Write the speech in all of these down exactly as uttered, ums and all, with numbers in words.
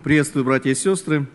Приветствую, братья и сестры.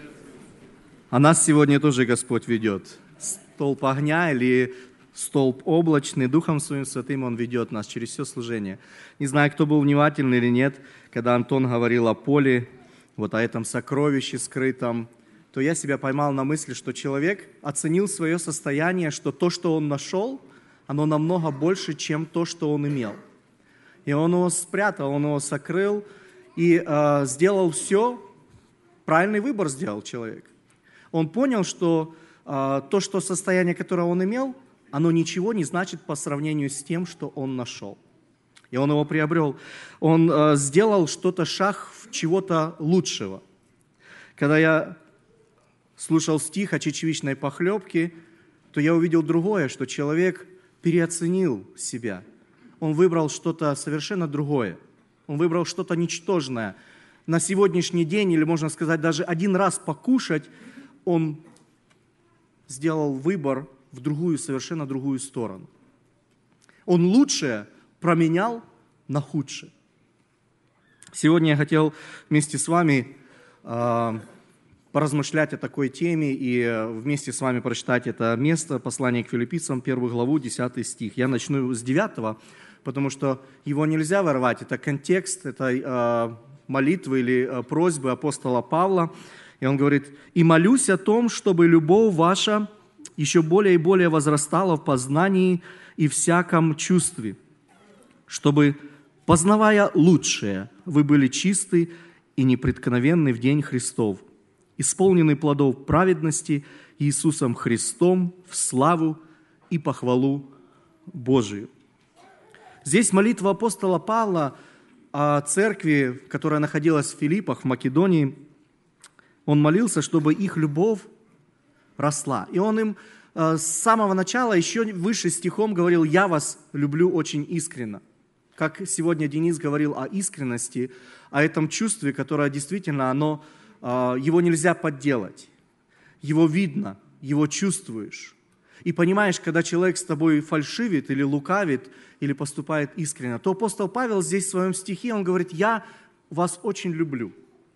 А нас сегодня тоже Господь ведет. Столб огня или столб облачный, Духом Своим Святым Он ведет нас через все служение. Не знаю, кто был внимательный или нет, когда Антон говорил о поле, вот о этом сокровище скрытом, то я себя поймал на мысли, что человек оценил свое состояние, что то, что он нашел, оно намного больше, чем то, что он имел. И он его спрятал, он его сокрыл и э, сделал все, правильный выбор сделал человек. Он понял, что э, то, что состояние, которое он имел, оно ничего не значит по сравнению с тем, что он нашел. И он его приобрел. Он э, сделал что-то, шаг в чего-то лучшего. Когда я слушал стих о чечевичной похлебке, то я увидел другое, что человек переоценил себя. Он выбрал что-то совершенно другое. Он выбрал что-то ничтожное. На сегодняшний день, или можно сказать, даже один раз покушать, он сделал выбор в другую, совершенно другую сторону. Он лучшее променял на худшее. Сегодня я хотел вместе с вами э, поразмышлять о такой теме и вместе с вами прочитать это место, послание к Филиппийцам, первую главу, десятый стих. Я начну с девятого, потому что его нельзя ворвать. Это контекст, это э, молитвы или э, просьбы апостола Павла. И он говорит: «И молюсь о том, чтобы любовь ваша еще более и более возрастала в познании и всяком чувстве, чтобы, познавая лучшее, вы были чисты и непреткновенны в день Христов, исполнены плодов праведности Иисусом Христом в славу и похвалу Божию». Здесь молитва апостола Павла о церкви, которая находилась в Филиппах, в Македонии. Он молился, чтобы их любовь росла. И он им э, с самого начала, еще выше стихом говорил: «Я вас люблю очень искренно». Как сегодня Денис говорил о искренности, о этом чувстве, которое действительно, оно, э, его нельзя подделать. Его видно, его чувствуешь. И понимаешь, когда человек с тобой фальшивит или лукавит, или поступает искренне, то апостол Павел здесь в своем стихе, он говорит: «Я вас очень люблю,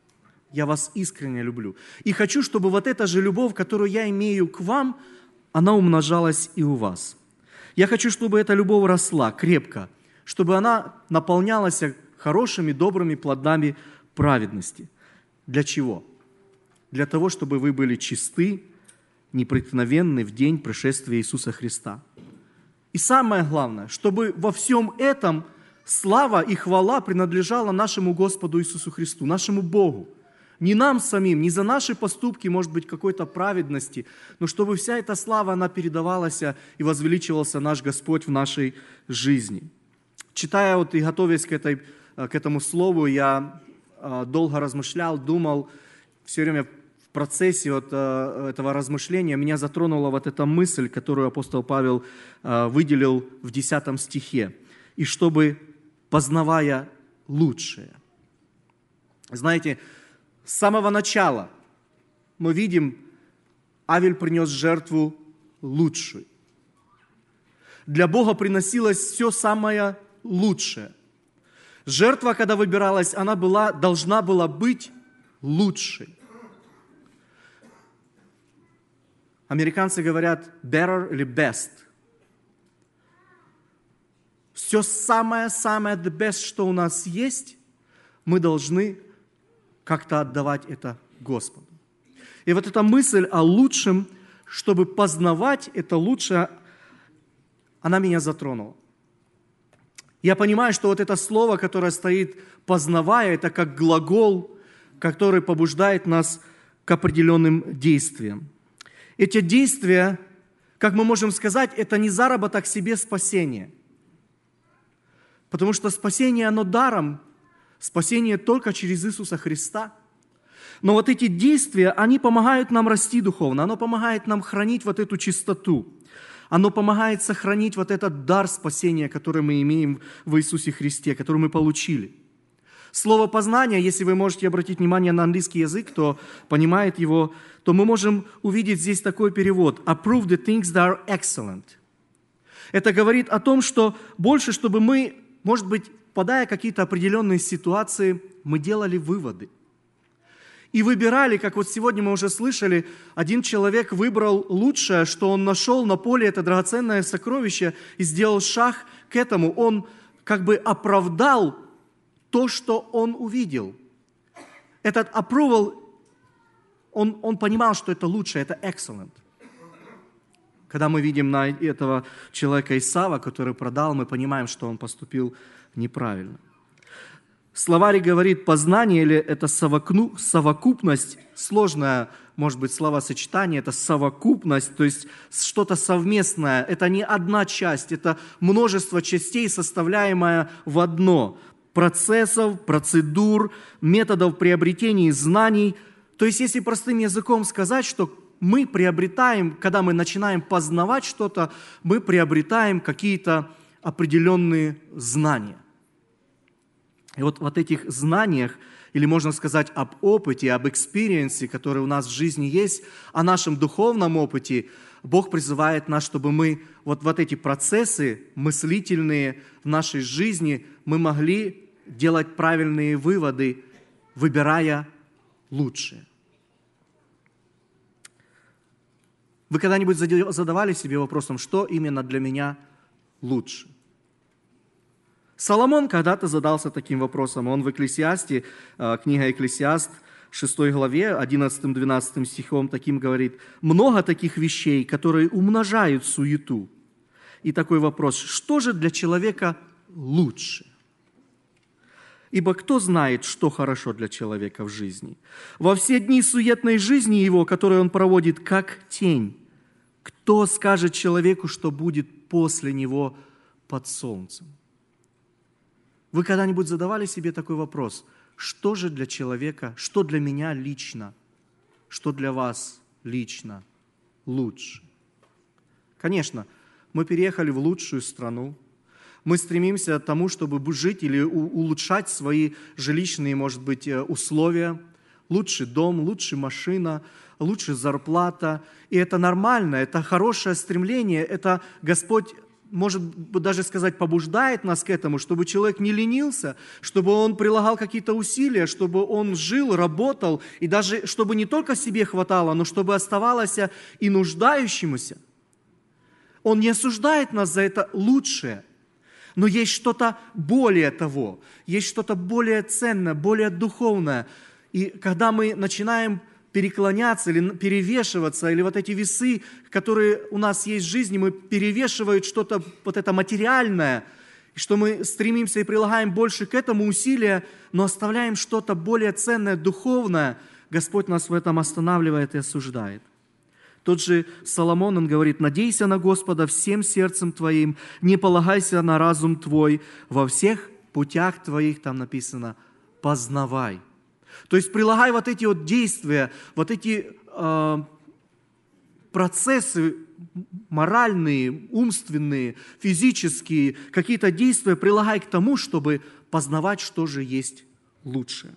я вас искренне люблю. И хочу, чтобы вот эта же любовь, которую я имею к вам, она умножалась и у вас. Я хочу, чтобы эта любовь росла крепко, чтобы она наполнялась хорошими, добрыми плодами праведности». Для чего? Для того, чтобы вы были чисты, непреткновенны в день пришествия Иисуса Христа. И самое главное, чтобы во всем этом слава и хвала принадлежала нашему Господу Иисусу Христу, нашему Богу. Не нам самим, не за наши поступки, может быть, какой-то праведности, но чтобы вся эта слава, она передавалась и возвеличивался наш Господь в нашей жизни. Читая вот и готовясь к, этой, к этому слову, я долго размышлял, думал, все время в процессе вот этого размышления меня затронула вот эта мысль, которую апостол Павел выделил в десятом стихе. «И чтобы, познавая лучшее». Знаете, с самого начала мы видим, Авель принес жертву лучшую. Для Бога приносилось все самое лучшее. Жертва, когда выбиралась, она была, должна была быть лучшей. Американцы говорят better или best. Все самое-самое the best, что у нас есть, мы должны как-то отдавать это Господу. И вот эта мысль о лучшем, чтобы познавать это лучшее, она меня затронула. Я понимаю, что вот это слово, которое стоит «познавая», это как глагол, который побуждает нас к определенным действиям. Эти действия, как мы можем сказать, это не заработок себе спасения. Потому что спасение, оно даром. Спасение только через Иисуса Христа. Но вот эти действия, они помогают нам расти духовно. Оно помогает нам хранить вот эту чистоту. Оно помогает сохранить вот этот дар спасения, который мы имеем в Иисусе Христе, который мы получили. Слово «познание», если вы можете обратить внимание на английский язык, кто понимает его, то мы можем увидеть здесь такой перевод: «Approve the things that are excellent». Это говорит о том, что больше, чтобы мы, может быть, впадая в какие-то определенные ситуации, мы делали выводы. И выбирали, как вот сегодня мы уже слышали, один человек выбрал лучшее, что он нашел на поле, это драгоценное сокровище, и сделал шаг к этому. Он как бы оправдал то, что он увидел. Этот approval, он, он понимал, что это лучше, это excellent. Когда мы видим на этого человека Исава, который продал, мы понимаем, что он поступил неправильно. Словарь говорит, познание или это совокну, совокупность, сложное, может быть, словосочетание, это совокупность, то есть что-то совместное. Это не одна часть, это множество частей, составляемое в одно. Процессов, процедур, методов приобретения знаний. То есть, если простым языком сказать, что мы приобретаем, когда мы начинаем познавать что-то, мы приобретаем какие-то определенные знания. И вот в этих знаниях, или можно сказать об опыте, об экспириенсе, который у нас в жизни есть, о нашем духовном опыте, Бог призывает нас, чтобы мы вот, вот эти процессы мыслительные в нашей жизни, мы могли делать правильные выводы, выбирая лучшее. Вы когда-нибудь задавали себе вопросом, что именно для меня лучше? Соломон когда-то задался таким вопросом. Он в Экклесиасте, книга Экклесиаст, шестой главе, одиннадцатым-двенадцатым стихом таким говорит: «Много таких вещей, которые умножают суету». И такой вопрос: что же для человека лучше? Ибо кто знает, что хорошо для человека в жизни? Во все дни суетной жизни его, которую он проводит, как тень, кто скажет человеку, что будет после него под солнцем? Вы когда-нибудь задавали себе такой вопрос? Что же для человека, что для меня лично, что для вас лично лучше? Конечно, мы переехали в лучшую страну. Мы стремимся к тому, чтобы жить или улучшать свои жилищные, может быть, условия. Лучший дом, лучшая машина, лучшая зарплата. И это нормально, это хорошее стремление. Это Господь, может даже сказать, побуждает нас к этому, чтобы человек не ленился, чтобы он прилагал какие-то усилия, чтобы он жил, работал, и даже чтобы не только себе хватало, но чтобы оставалось и нуждающемуся. Он не осуждает нас за это лучшее, но есть что-то более того, есть что-то более ценное, более духовное. И когда мы начинаем переклоняться или перевешиваться, или вот эти весы, которые у нас есть в жизни, мы перевешивают что-то вот это материальное, и что мы стремимся и прилагаем больше к этому усилия, но оставляем что-то более ценное, духовное, Господь нас в этом останавливает и осуждает. Тот же Соломон, он говорит: «Надейся на Господа всем сердцем твоим, не полагайся на разум твой, во всех путях твоих», там написано, «познавай». То есть прилагай вот эти вот действия, вот эти э, процессы моральные, умственные, физические, какие-то действия прилагай к тому, чтобы познавать, что же есть лучше.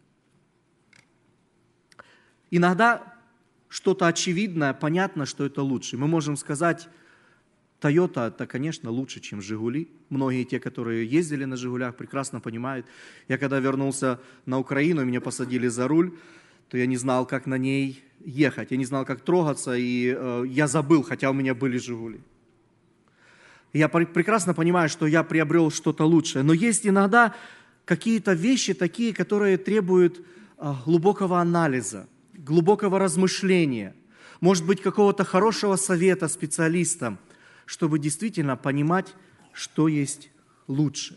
Иногда что-то очевидное, понятно, что это лучше. Мы можем сказать, Toyota, это, конечно, лучше, чем Жигули. Многие те, которые ездили на Жигулях, прекрасно понимают. Я когда вернулся на Украину, меня посадили за руль, то я не знал, как на ней ехать. Я не знал, как трогаться, и э, я забыл, хотя у меня были Жигули. Я прекрасно понимаю, что я приобрел что-то лучшее. Но есть иногда какие-то вещи такие, которые требуют э, глубокого анализа, глубокого размышления, может быть, какого-то хорошего совета специалистам, чтобы действительно понимать, что есть лучше.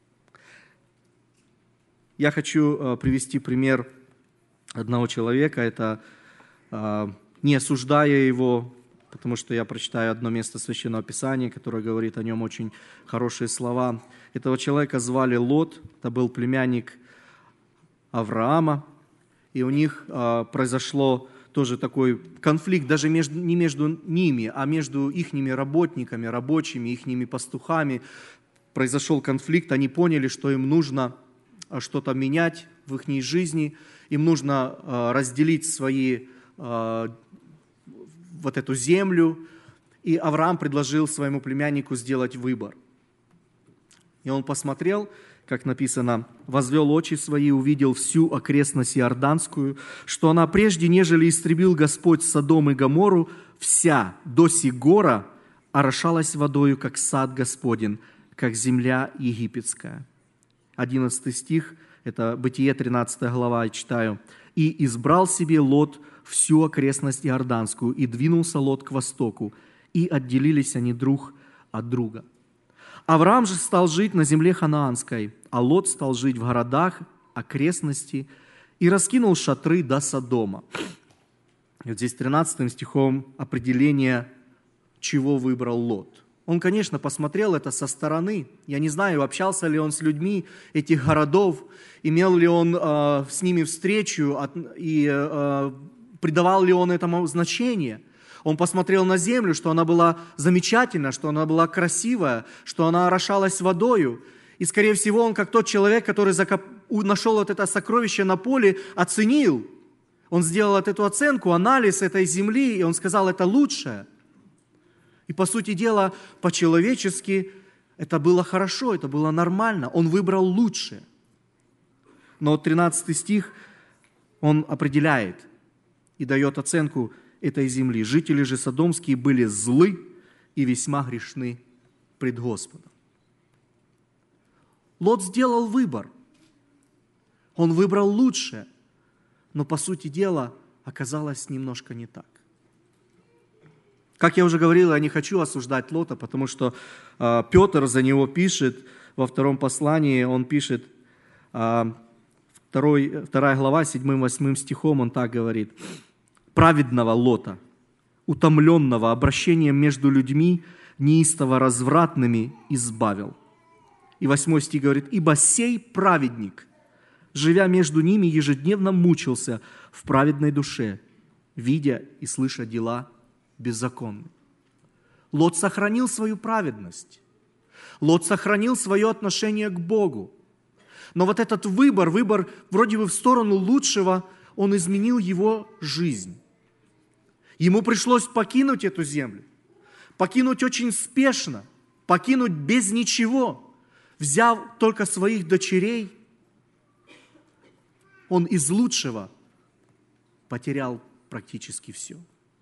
Я хочу э, привести пример одного человека, это э, не осуждая его, потому что я прочитаю одно место Священного Писания, которое говорит о нем очень хорошие слова. Этого человека звали Лот, это был племянник Авраама, и у них э, произошло тоже такой конфликт, даже между, не между ними, а между ихними работниками, рабочими, ихними пастухами. Произошел конфликт, они поняли, что им нужно что-то менять в их жизни, им нужно э, разделить свои, э, вот эту землю. И Авраам предложил своему племяннику сделать выбор. И он посмотрел, как написано, «возвел очи свои и увидел всю окрестность Иорданскую, что она прежде, нежели истребил Господь Содом и Гоморру, вся до сигора орошалась водою, как сад Господень, как земля египетская». одиннадцатый стих, это Бытие, тринадцатая глава, я читаю. «И избрал себе Лот всю окрестность Иорданскую, и двинулся Лот к востоку, и отделились они друг от друга. Авраам же стал жить на земле ханаанской, а Лот стал жить в городах окрестности и раскинул шатры до Содома». И вот здесь тринадцатым стихом определение, чего выбрал Лот. Он, конечно, посмотрел это со стороны. Я не знаю, общался ли он с людьми этих городов, имел ли он э, с ними встречу от, и э, придавал ли он этому значение. Он посмотрел на землю, что она была замечательна, что она была красивая, что она орошалась водою. И, скорее всего, он, как тот человек, который закоп... нашел вот это сокровище на поле, оценил. Он сделал вот эту оценку, анализ этой земли, и он сказал, это лучшее. И, по сути дела, по-человечески это было хорошо, это было нормально. Он выбрал лучшее. Но тринадцатый стих, он определяет и дает оценку этой земли. «Жители же содомские были злы и весьма грешны пред Господом». Лот сделал выбор. Он выбрал лучшее, но, по сути дела, оказалось немножко не так. Как я уже говорил, я не хочу осуждать Лота, потому что э, Петр за него пишет во втором послании, он пишет, э, второй, вторая глава, седьмым-восьмым стихом, он так говорит: «Праведного Лота, утомленного обращением между людьми, неистово развратными, избавил». И восьмой стих говорит: «Ибо сей праведник, живя между ними, ежедневно мучился в праведной душе, видя и слыша дела беззаконные». Лот сохранил свою праведность. Лот сохранил свое отношение к Богу. Но вот этот выбор, выбор вроде бы в сторону лучшего, он изменил его жизнь. Ему пришлось покинуть эту землю, покинуть очень спешно, покинуть без ничего, взяв только своих дочерей. Он из лучшего потерял практически все.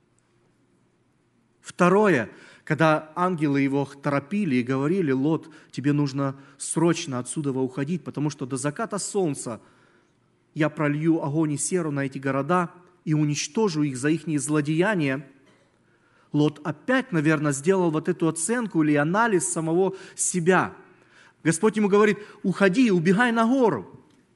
Второе, когда ангелы его торопили и говорили: «Лот, тебе нужно срочно отсюда уходить, потому что до заката солнца я пролью огонь и серу на эти города и уничтожу их за их злодеяния». Лот опять, наверное, сделал вот эту оценку или анализ самого себя. Господь ему говорит: «Уходи, убегай на гору».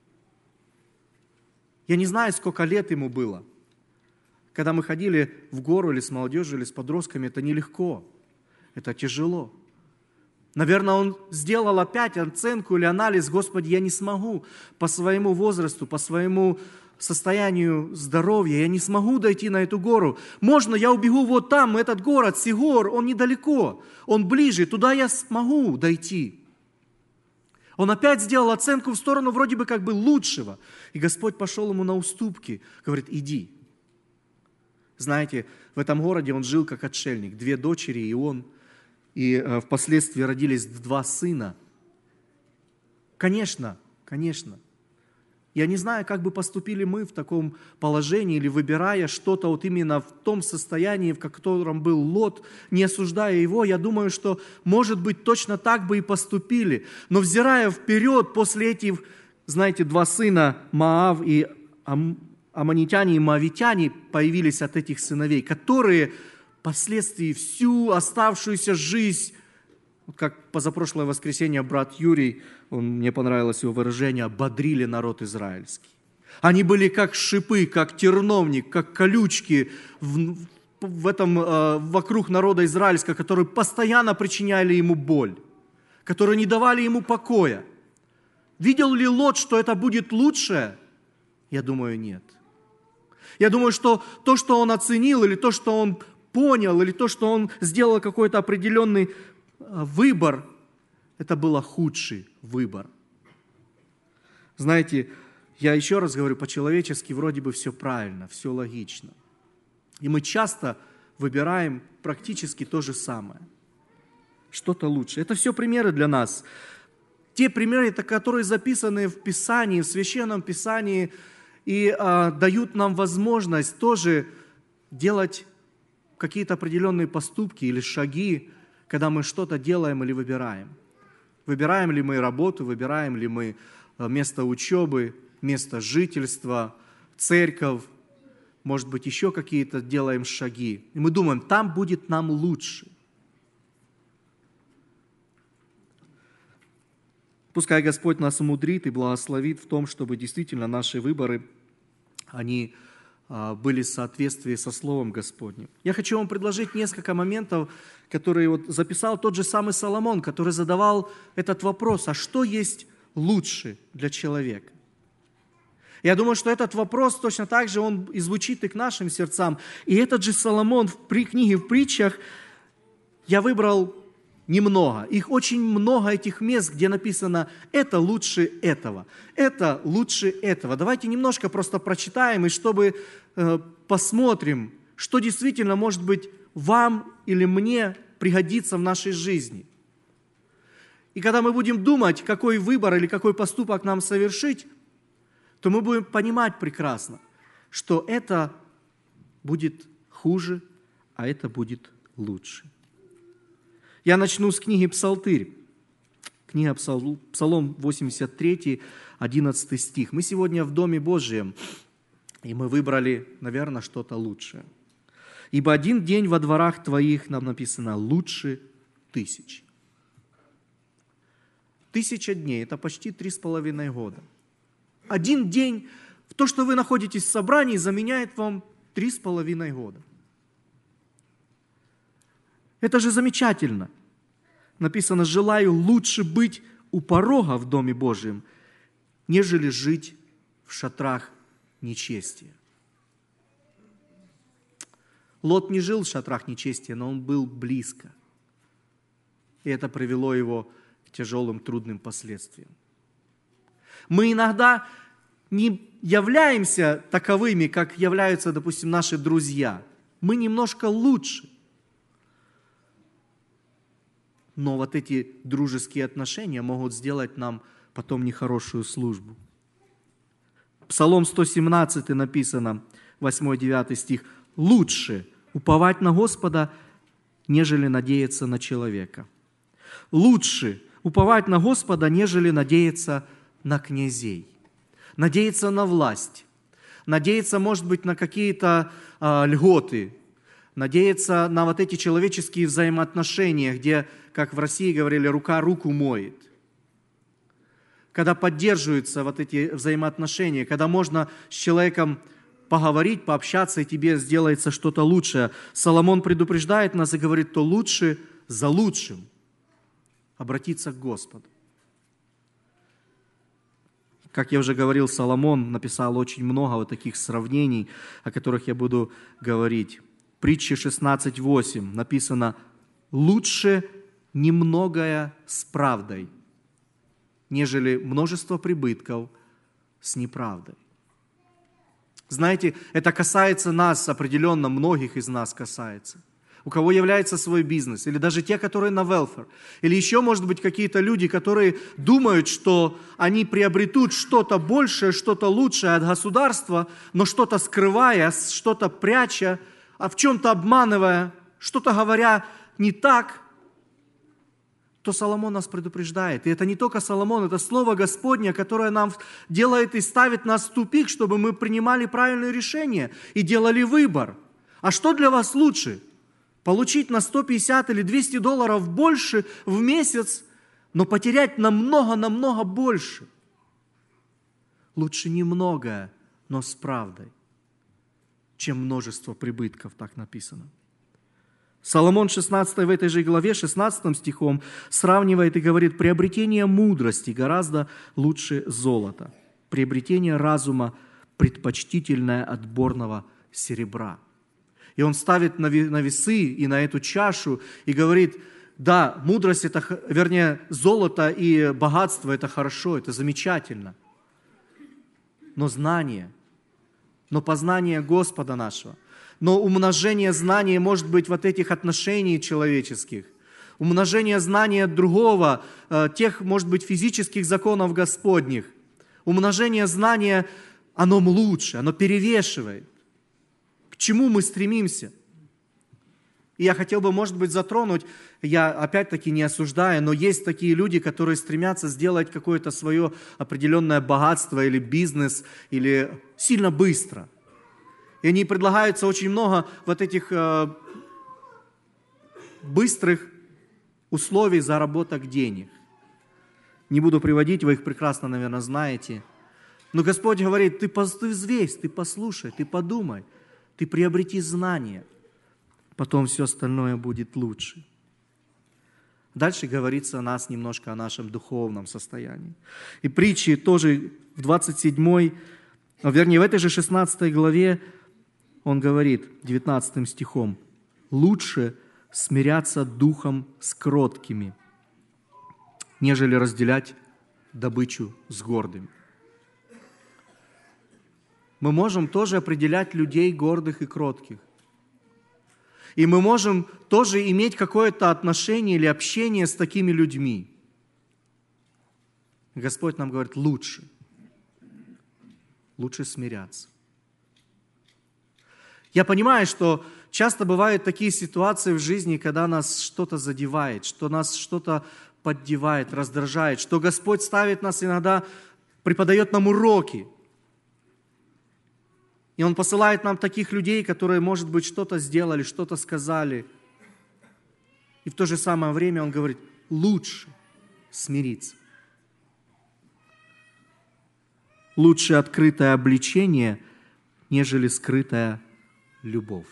Я не знаю, сколько лет ему было. Когда мы ходили в гору или с молодежью, или с подростками, это нелегко, это тяжело. Наверное, он сделал опять оценку или анализ: «Господи, я не смогу по своему возрасту, по своему состоянию здоровья, я не смогу дойти на эту гору. Можно я убегу вот там, этот город, Сигор, он недалеко, он ближе, туда я смогу дойти». Он опять сделал оценку в сторону вроде бы как бы лучшего. И Господь пошел ему на уступки, говорит: «Иди». Знаете, в этом городе он жил как отшельник, две дочери и он, и э, впоследствии родились два сына. Конечно, конечно. Я не знаю, как бы поступили мы в таком положении, или выбирая что-то вот именно в том состоянии, в котором был Лот, не осуждая его, я думаю, что, может быть, точно так бы и поступили. Но взирая вперед, после этих, знаете, два сына, Моав и Ам, аммонитяне и моавитяне появились от этих сыновей, которые впоследствии всю оставшуюся жизнь, как позапрошлое воскресенье брат Юрий, он, мне понравилось его выражение, бодрили народ израильский. Они были как шипы, как терновник, как колючки в, в этом, э, вокруг народа израильского, которые постоянно причиняли ему боль, которые не давали ему покоя. Видел ли Лот, что это будет лучше? Я думаю, нет. Я думаю, что то, что он оценил, или то, что он понял, или то, что он сделал какой-то определенный выбор, это был худший выбор. Знаете, я еще раз говорю, по-человечески вроде бы все правильно, все логично. И мы часто выбираем практически то же самое. Что-то лучше. Это все примеры для нас. Те примеры, которые записаны в Писании, в Священном Писании, и а, дают нам возможность тоже делать какие-то определенные поступки или шаги, когда мы что-то делаем или выбираем. Выбираем ли мы работу, выбираем ли мы место учебы, место жительства, церковь, может быть, еще какие-то делаем шаги. И мы думаем, там будет нам лучше. Пускай Господь нас умудрит и благословит в том, чтобы действительно наши выборы, они были в соответствии со Словом Господним. Я хочу вам предложить несколько моментов, которые вот записал тот же самый Соломон, который задавал этот вопрос, а что есть лучше для человека? Я думаю, что этот вопрос точно так же, он и звучит и к нашим сердцам. И этот же Соломон в книге в притчах я выбрал немного. Их очень много, этих мест, где написано «это лучше этого», «это лучше этого». Давайте немножко просто прочитаем, и чтобы э, посмотрим, что действительно, может быть, вам или мне пригодится в нашей жизни. И когда мы будем думать, какой выбор или какой поступок нам совершить, то мы будем понимать прекрасно, что это будет хуже, а это будет лучше. Я начну с книги Псалтырь. Книга Псалом восемьдесят три, одиннадцатый стих. Мы сегодня в Доме Божьем, и мы выбрали, наверное, что-то лучшее. «Ибо один день во дворах твоих», нам написано, «лучше тысячи». Тысяча дней – это почти три с половиной года. Один день, то, что вы находитесь в собрании, заменяет вам три с половиной года. Это же замечательно. Написано, желаю лучше быть у порога в Доме Божьем, нежели жить в шатрах нечестия. Лот не жил в шатрах нечестия, но он был близко. И это привело его к тяжелым, трудным последствиям. Мы иногда не являемся таковыми, как являются, допустим, наши друзья. Мы немножко лучше. Но вот эти дружеские отношения могут сделать нам потом нехорошую службу. Псалом сто семнадцать написано, восьмой-девятый стих. «Лучше уповать на Господа, нежели надеяться на человека. Лучше уповать на Господа, нежели надеяться на князей, надеяться на власть, надеяться, может быть, на какие-то а, льготы, надеяться на вот эти человеческие взаимоотношения, где, как в России говорили, рука руку моет. Когда поддерживаются вот эти взаимоотношения, когда можно с человеком поговорить, пообщаться, и тебе сделается что-то лучшее. Соломон предупреждает нас и говорит, то лучше за лучшим обратиться к Господу. Как я уже говорил, Соломон написал очень много вот таких сравнений, о которых я буду говорить. Притча шестнадцать восемь написано, «Лучше немногое с правдой, нежели множество прибытков с неправдой». Знаете, это касается нас определенно, многих из нас касается. У кого является свой бизнес, или даже те, которые на welfare, или еще, может быть, какие-то люди, которые думают, что они приобретут что-то большее, что-то лучшее от государства, но что-то скрывая, что-то пряча, а в чем-то обманывая, что-то говоря не так, то Соломон нас предупреждает. И это не только Соломон, это Слово Господне, которое нам делает и ставит нас в тупик, чтобы мы принимали правильные решения и делали выбор. А что для вас лучше? Получить на сто пятьдесят или двести долларов больше в месяц, но потерять намного-намного больше? Лучше немного, но с правдой, чем множество прибытков, так написано. Соломон шестнадцатый в этой же главе, шестнадцатым стихом, сравнивает и говорит, приобретение мудрости гораздо лучше золота, приобретение разума предпочтительное от отборного серебра. И он ставит на весы и на эту чашу и говорит, да, мудрость, это, вернее, золото и богатство – это хорошо, это замечательно, но знание, но познание Господа нашего, но умножение знаний, может быть, вот этих отношений человеческих, умножение знания другого, тех, может быть, физических законов Господних. Умножение знания, оно лучше, оно перевешивает. К чему мы стремимся? И я хотел бы, может быть, затронуть, я опять-таки не осуждаю, но есть такие люди, которые стремятся сделать какое-то свое определенное богатство или бизнес, или сильно быстро. И они предлагаются очень много вот этих э, быстрых условий заработок денег. Не буду приводить, вы их прекрасно, наверное, знаете. Но Господь говорит, ты, ты взвесь, ты послушай, ты подумай, ты приобрети знания. Потом все остальное будет лучше. Дальше говорится о нас немножко о нашем духовном состоянии. И притчи тоже в двадцать седьмой, вернее, в этой же шестнадцатой главе он говорит, девятнадцатым стихом, «Лучше смиряться духом с кроткими, нежели разделять добычу с гордыми». Мы можем тоже определять людей гордых и кротких. И мы можем тоже иметь какое-то отношение или общение с такими людьми. Господь нам говорит, лучше. Лучше смиряться. Я понимаю, что часто бывают такие ситуации в жизни, когда нас что-то задевает, что нас что-то поддевает, раздражает, что Господь ставит нас иногда, преподает нам уроки. И Он посылает нам таких людей, которые, может быть, что-то сделали, что-то сказали. И в то же самое время Он говорит, лучше смириться. Лучше открытое обличение, нежели скрытая любовь.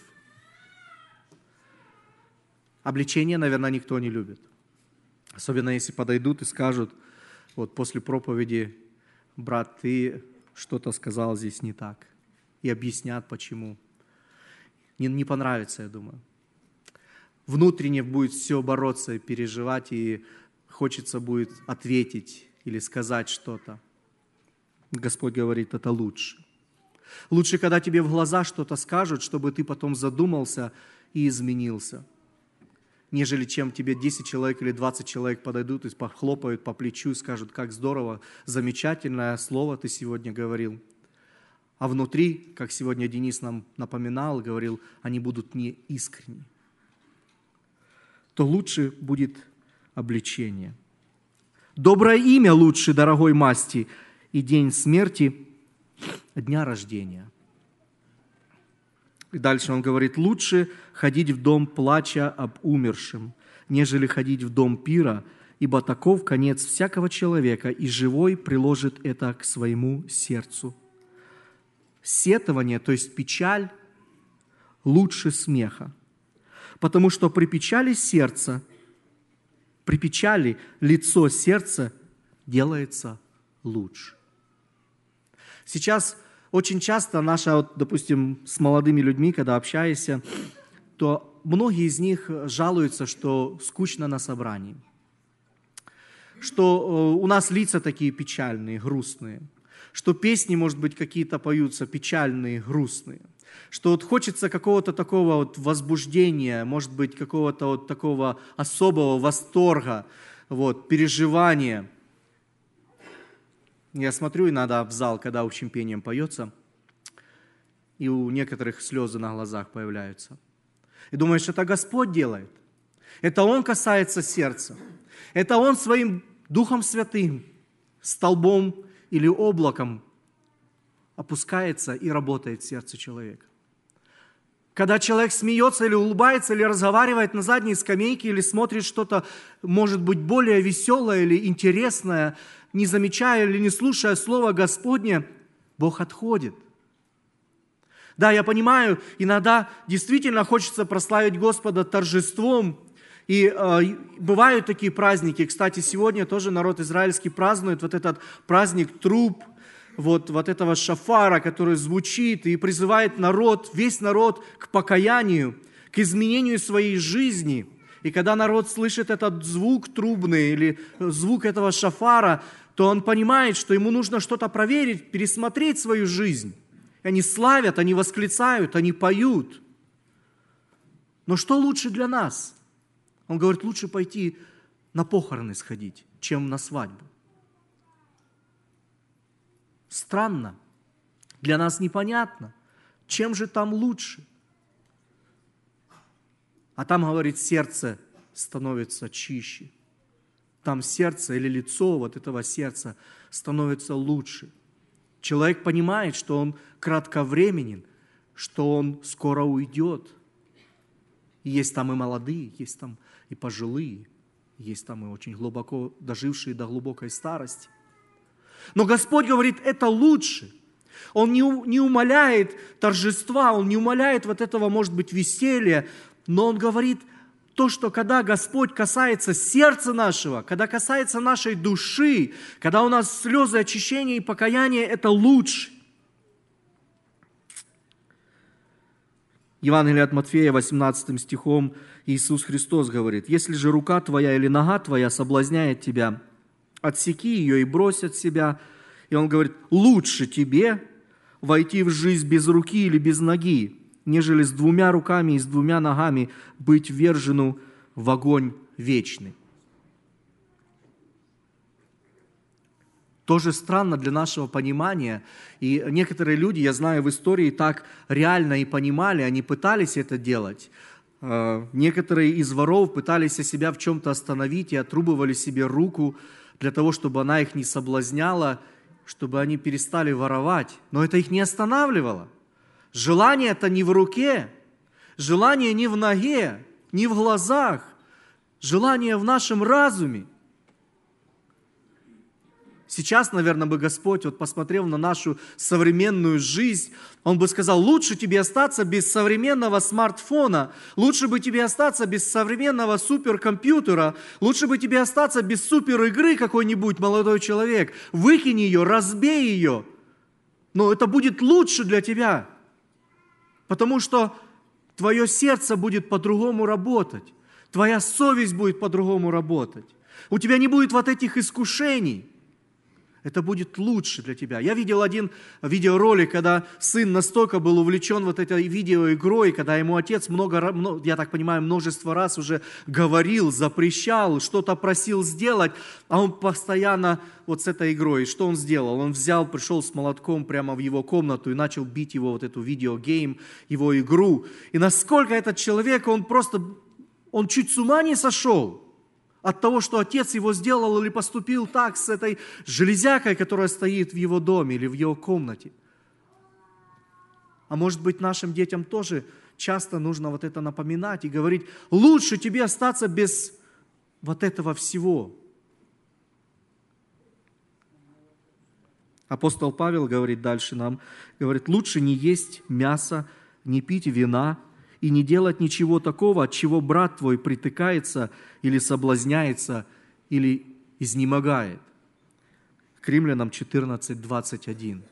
Обличение, наверное, никто не любит. Особенно если подойдут и скажут, вот после проповеди, брат, ты что-то сказал здесь не так. И объяснят, почему. Не, не понравится, я думаю. Внутренне будет все бороться и переживать, и хочется будет ответить или сказать что-то. Господь говорит, это лучше. Лучше, когда тебе в глаза что-то скажут, чтобы ты потом задумался и изменился, нежели чем тебе десять человек или двадцать человек подойдут и похлопают по плечу и скажут, как здорово, замечательное слово ты сегодня говорил. А внутри, как сегодня Денис нам напоминал, говорил, они будут неискренни. То лучше будет обличение. Доброе имя лучше дорогой масти, и день смерти дня рождения. И дальше он говорит, лучше ходить в дом плача об умершем, нежели ходить в дом пира, ибо таков конец всякого человека, и живой приложит это к своему сердцу. Сетование, то есть печаль, лучше смеха. Потому что при печали сердца, при печали лицо сердца делается лучше. Сейчас очень часто наша, вот, допустим, с молодыми людьми, когда общаешься, то многие из них жалуются, что скучно на собрании, что у нас лица такие печальные, грустные, что песни, может быть, какие-то поются печальные, грустные, что вот хочется какого-то такого вот возбуждения, может быть, какого-то вот такого особого восторга, вот, переживания. Я смотрю иногда в зал, когда общим пением поется, и у некоторых слезы на глазах появляются. И думаешь, это Господь делает, это Он касается сердца, это Он своим Духом Святым, столбом или облаком опускается и работает в сердце человека. Когда человек смеется или улыбается, или разговаривает на задней скамейке, или смотрит что-то, может быть, более веселое или интересное, не замечая или не слушая Слово Господне, Бог отходит. Да, я понимаю, иногда действительно хочется прославить Господа торжеством, и э, бывают такие праздники. Кстати, сегодня тоже народ израильский празднует вот этот праздник труб, вот, вот этого шафара, который звучит и призывает народ, весь народ к покаянию, к изменению своей жизни. И когда народ слышит этот звук трубный или звук этого шафара, то он понимает, что ему нужно что-то проверить, пересмотреть свою жизнь. И они славят, они восклицают, они поют. Но что лучше для нас? Он говорит, лучше пойти на похороны сходить, чем на свадьбу. Странно, для нас непонятно, чем же там лучше. А там, говорит, сердце становится чище. Там сердце или лицо вот этого сердца становится лучше. Человек понимает, что он кратковременен, что он скоро уйдет. И есть там и молодые, есть там и пожилые, есть там и очень глубоко дожившие до глубокой старости. Но Господь говорит, это лучше. Он не, не умаляет торжества, Он не умаляет вот этого, может быть, веселья, но Он говорит то, что когда Господь касается сердца нашего, когда касается нашей души, когда у нас слезы очищения и покаяния, это лучше. Евангелие от Матфея, восемнадцатым стихом, Иисус Христос говорит, «Если же рука твоя или нога твоя соблазняет тебя, отсеки ее и брось от себя». И Он говорит, «Лучше тебе войти в жизнь без руки или без ноги, нежели с двумя руками и с двумя ногами быть ввержену в огонь вечный». Тоже странно для нашего понимания. И некоторые люди, я знаю, в истории так реально и понимали, они пытались это делать. Некоторые из воров пытались себя в чем-то остановить и отрубывали себе руку для того, чтобы она их не соблазняла, чтобы они перестали воровать. Но это их не останавливало. Желание это не в руке, желание не в ноге, не в глазах, желание в нашем разуме. Сейчас, наверное, бы Господь, вот посмотрев на нашу современную жизнь, Он бы сказал, лучше тебе остаться без современного смартфона, лучше бы тебе остаться без современного суперкомпьютера, лучше бы тебе остаться без суперигры какой-нибудь, молодой человек. Выкинь ее, разбей ее. Но это будет лучше для тебя, потому что твое сердце будет по-другому работать, твоя совесть будет по-другому работать. У тебя не будет вот этих искушений. Это будет лучше для тебя. Я видел один видеоролик, когда сын настолько был увлечен вот этой видеоигрой, когда ему отец много, я так понимаю, множество раз уже говорил, запрещал, что-то просил сделать, а он постоянно вот с этой игрой. Что он сделал? Он взял, пришел с молотком прямо в его комнату и начал бить его вот эту видеогейм, его игру. И насколько этот человек, он просто, он чуть с ума не сошел от того, что отец его сделал или поступил так с этой железякой, которая стоит в его доме или в его комнате. А может быть, нашим детям тоже часто нужно вот это напоминать и говорить, лучше тебе остаться без вот этого всего. Апостол Павел говорит дальше нам, говорит, лучше не есть мясо, не пить вина, и не делать ничего такого, от чего брат твой притыкается или соблазняется, или изнемогает. К Римлянам четырнадцать, двадцать один.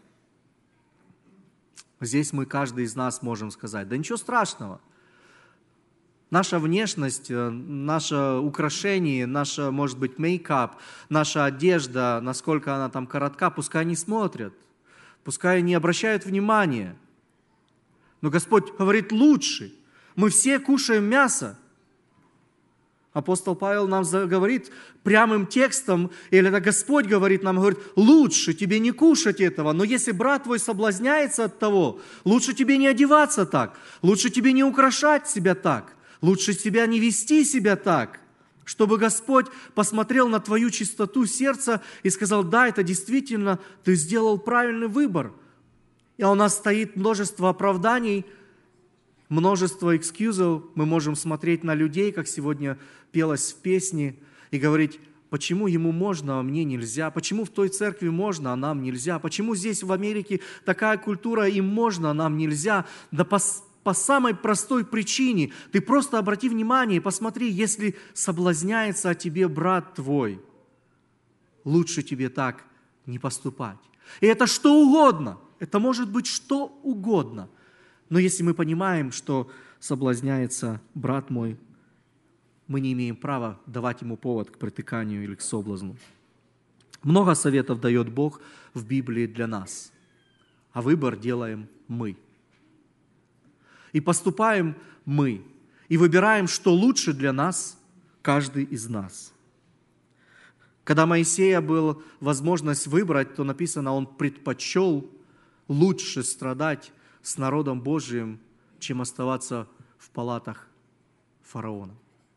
Здесь мы, каждый из нас, можем сказать, да ничего страшного. Наша внешность, наше украшение, наша, может быть, мейкап, наша одежда, насколько она там коротка, пускай не смотрят, пускай не обращают внимания. Но Господь говорит лучше. Мы все кушаем мясо. Апостол Павел нам говорит прямым текстом, или это Господь говорит нам, говорит, лучше тебе не кушать этого, но если брат твой соблазняется от того, лучше тебе не одеваться так, лучше тебе не украшать себя так, лучше тебя не вести себя так, чтобы Господь посмотрел на твою чистоту сердца и сказал, да, это действительно, ты сделал правильный выбор. И у нас стоит множество оправданий, множество экскьюзов. Мы можем смотреть на людей, как сегодня пелось в песне, и говорить, почему ему можно, а мне нельзя? Почему в той церкви можно, а нам нельзя? Почему здесь в Америке такая культура, им можно, а нам нельзя? Да по, по самой простой причине. Ты просто обрати внимание и посмотри, если соблазняется о тебе брат твой, лучше тебе так не поступать. И это что угодно. Это может быть что угодно. Но если мы понимаем, что соблазняется брат мой, мы не имеем права давать ему повод к притыканию или к соблазну. Много советов дает Бог в Библии для нас, а выбор делаем мы. И поступаем мы, и выбираем, что лучше для нас, каждый из нас. Когда Моисея была возможность выбрать, то написано, он предпочел лучше страдать с народом Божиим, чем оставаться в палатах фараона.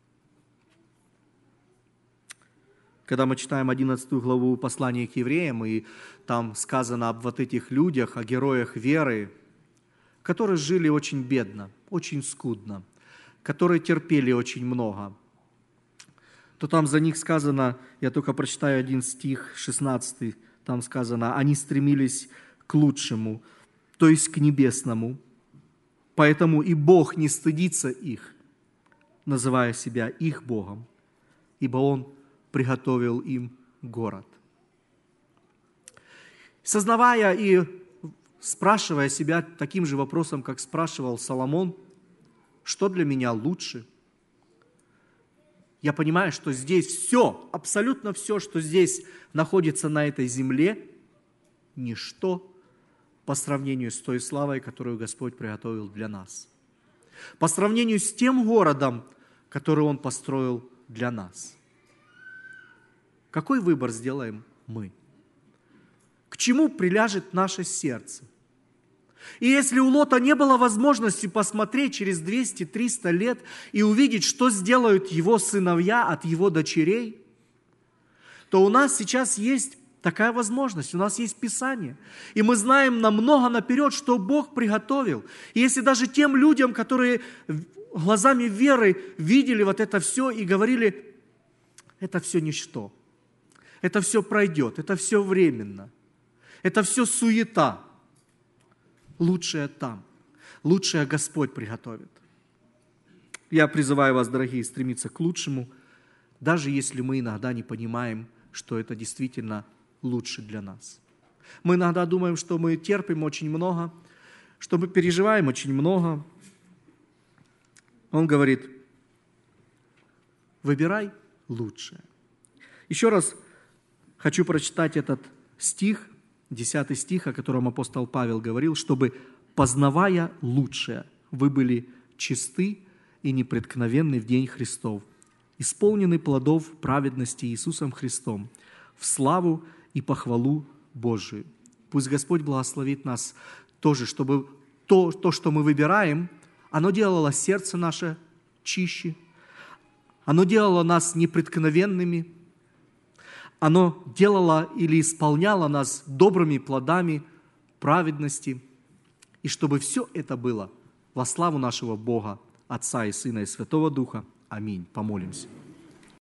Когда мы читаем одиннадцатую главу послания к евреям, и там сказано об вот этих людях, о героях веры, которые жили очень бедно, очень скудно, которые терпели очень много, то там за них сказано, я только прочитаю один стих, шестнадцатый, там сказано, они стремились к лучшему, то есть к небесному, поэтому и Бог не стыдится их, называя себя их Богом, ибо Он приготовил им город. Сознавая и спрашивая себя таким же вопросом, как спрашивал Соломон, что для меня лучше, я понимаю, что здесь все, абсолютно все, что здесь находится на этой земле, ничто по сравнению с той славой, которую Господь приготовил для нас. По сравнению с тем городом, который Он построил для нас. Какой выбор сделаем мы? К чему приляжет наше сердце? И если у Лота не было возможности посмотреть через двести-триста лет и увидеть, что сделают его сыновья от его дочерей, то у нас сейчас есть такая возможность, у нас есть Писание. И мы знаем намного наперед, что Бог приготовил. И если даже тем людям, которые глазами веры видели вот это все и говорили, это все ничто, это все пройдет, это все временно, это все суета, лучшее там, лучшее Господь приготовит. Я призываю вас, дорогие, стремиться к лучшему, даже если мы иногда не понимаем, что это действительно лучше для нас. Мы иногда думаем, что мы терпим очень много, что мы переживаем очень много. Он говорит, выбирай лучшее. Еще раз хочу прочитать этот стих, десятый стих, о котором апостол Павел говорил, чтобы, познавая лучшее, вы были чисты и непреткновенны в день Христов, исполнены плодов праведности Иисусом Христом, в славу и похвалу Божию. Пусть Господь благословит нас тоже, чтобы то, то, что мы выбираем, оно делало сердце наше чище, оно делало нас непреткновенными, оно делало или исполняло нас добрыми плодами праведности, и чтобы все это было во славу нашего Бога, Отца и Сына и Святого Духа. Аминь. Помолимся.